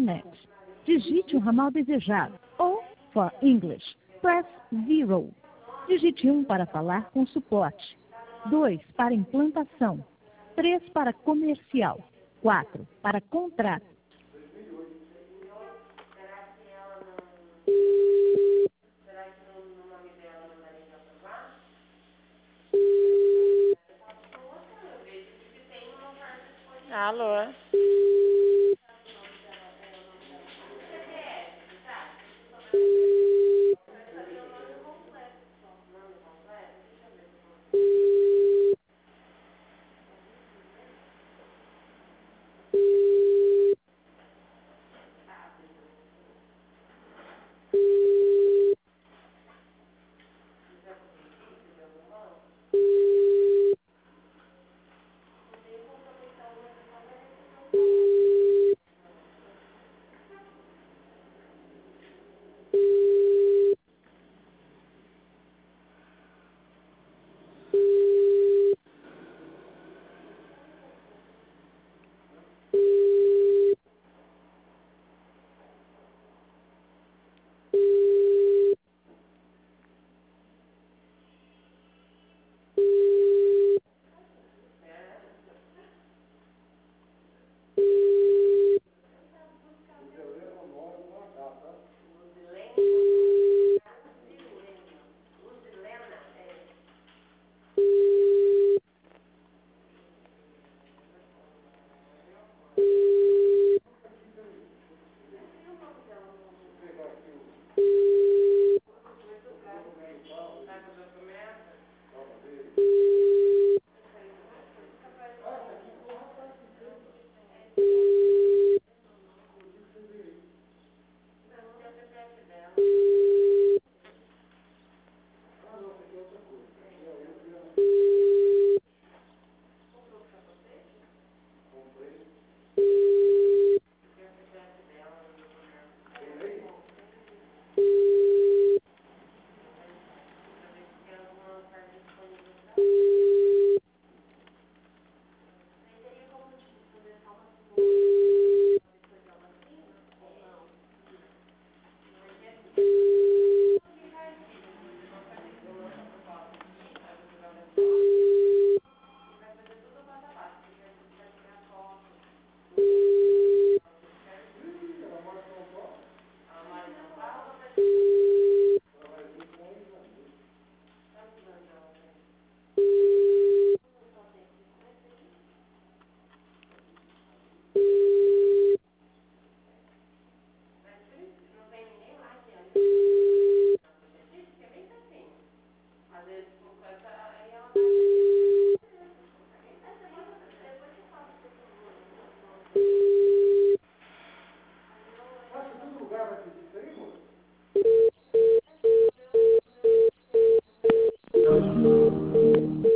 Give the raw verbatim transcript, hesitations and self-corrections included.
net. Digite o ramal desejado ou, for English, press zero. Digite um para falar com suporte, dois para implantação, três para comercial, quatro para contrato. Alô? Passa todo lugar vai pedir isso aí, moço?